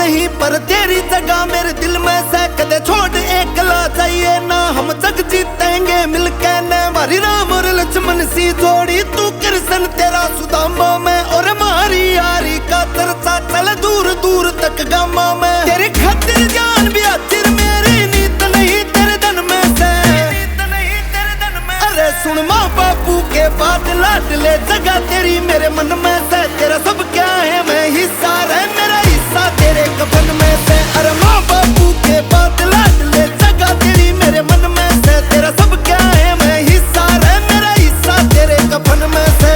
नहीं पर तेरी जगह मेरे दिल में से कदे छोड़ एकला जाइए ना, हम जग जीतेंगे मिलके न। हमारी राम और लक्ष्मण सी जोड़ी, तू कृष्ण तेरा सुदामा में, और हमारी यारी का चर्चा चल दूर दूर तक गामा में। तेरी खातिर जान भी हाजिर, मेरी नीत नहीं तेरे धन में से, नीत नहीं तेरे धन में। अरे सुन माँ बापू के बाद लाडले जगह तेरी मेरे मन में से, तेरा सब क्या है मैं हिस्सा रह, मेरा हिस्सा तेरे कफन में से। अरे माँ बापू के बाद लाडले जगह तेरी मेरे मन में से, तेरा सब क्या है मैं हिस्सा रह, मेरा हिस्सा तेरे कफन में से।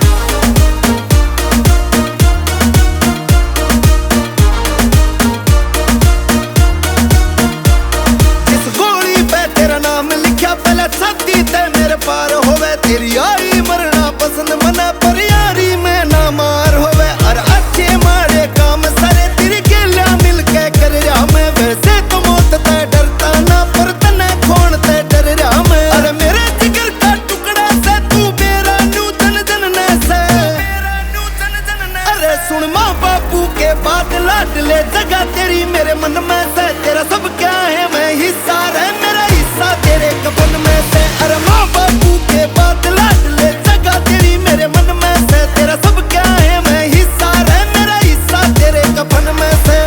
जिस गोली पे तेरा नाम लिखा पहले छाती ते मेरे पार होवे, तेरी आई मरना पसंद मना पर यारी में ना मार होवे। और अच्छे मारे काम सारे तेरी गेलिया मिलके कर रहा मैं, वैसे तो मौत ते डरता ना पर तने खोण ते डर रहा मैं। अरे मेरे जिगर का टुकड़ा से तू मेरा नूतन जनने से, मेरा नूतन जनने। अरे सुन माँ बापू के बाद लाडले जगह तेरी मेरे मन में से, तेरा सब क्या है मैं हिस्सा रह, मेरा हिस्सा तेरे कफन में से। अरे माँ बापू के बाद लाडले जगह तेरी मेरे मन में से, तेरा सब क्या है मैं हिस्सा रह, मेरा हिस्सा तेरे कफन में से।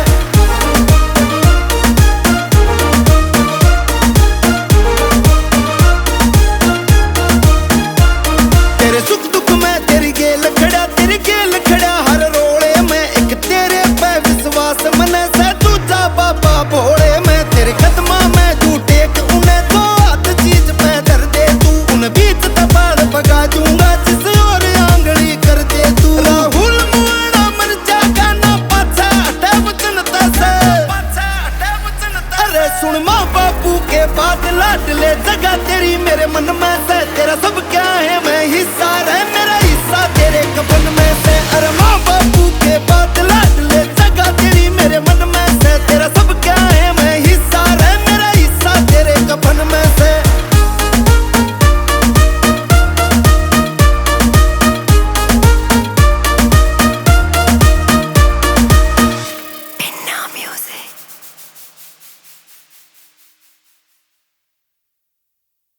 तेरे सुख दुख में तेरी गेल खड़ा, तेरी गेल खड़ा हर रोले में, एक तेरे पे विश्वास मने से दूजा बाबा भोले में। तेरे कदमा में तू टेक उन्हें दो हाथ चीज पे धर दे तू, उन बीच तबाड़ भगा दूंगा जिस और आंगली कर दे तू। राहुल मुआना मर जागा ना पाछा हटे वचनता से, पाछा हटे वचनता। अरे सुन माँ बापू के बाद लाडले जगह तेरी मेरे मन में से, तेरा सब क्या है मैं हिस्सा रह, मेरा हिस्सा तेरे कफन में।